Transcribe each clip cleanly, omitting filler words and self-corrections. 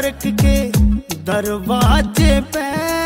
खरक के दरवाजे पे।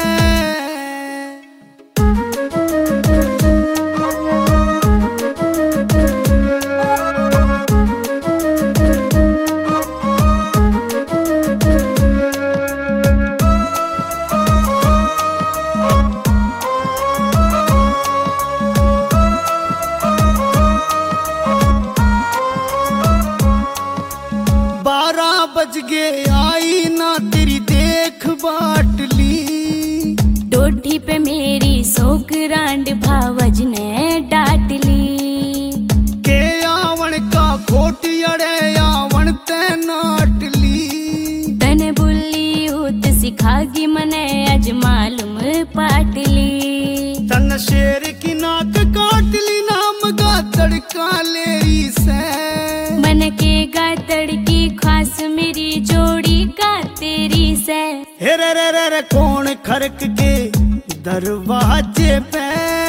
बज गे आई ना तेरी देख बाटली, डोठी पे मेरी सोकरांड भावज ने डाट ली। के आवन का खोट अड़े आवन ते नाटली, तन बुल्ली उत सिखागी मने अज मालूम पाटली। तन शेर की नाक काटली नाम गा तड़का लेरी से, मन के गा तड़की खास मेरी जोड़ी का तेरी से। हे रे रे रे रे कौन खरक के दरवाजे पे।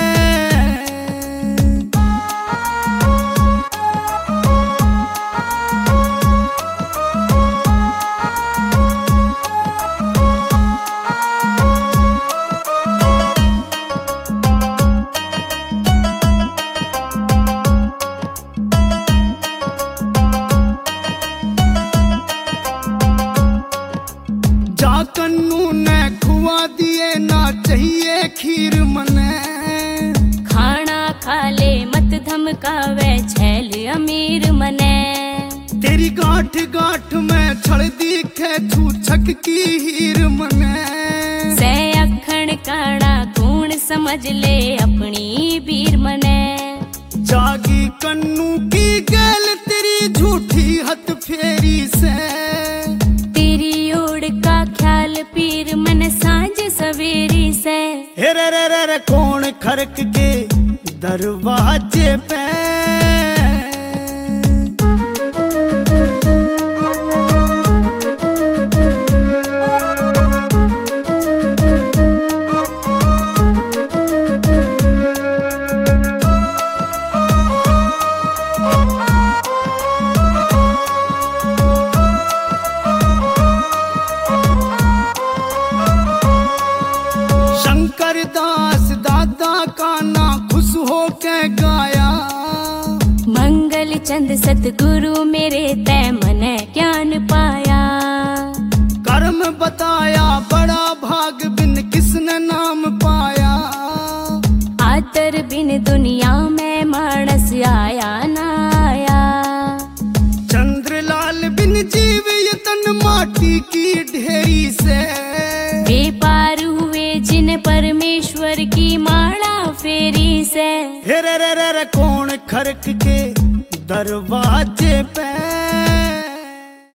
कन्नू ने खुआ दिए ना चाहिए खीर मने, खाना खा ले मत धमकावे छैल अमीर मने। तेरी गांठ गांठ में छड़ दिखे छूछक की हीर मने, से अखण काना कौन समझ ले अपनी वीर मने। जागी कन्नू की गैल तेरी झूठी हथ फेरी से, पीर मन सांझ सवेरी से। हे रे रे रे रे कौन खरक के दरवाजे पे। दास दादा का ना खुश हो के गाया, मंगल चंद सतगुरु मेरे तय मन ज्ञान पाया। कर्म बताया बड़ा भाग बिन किसने नाम पाया, आतर बिन दुनिया में मानस आया ना आया। चंद्रलाल बिन जीव ये तन माटी की ढेरी से, बेपार हुए जिन परमेश्वर की माला फेरी से। हे रे रे रे कौन खरक के दरवाजे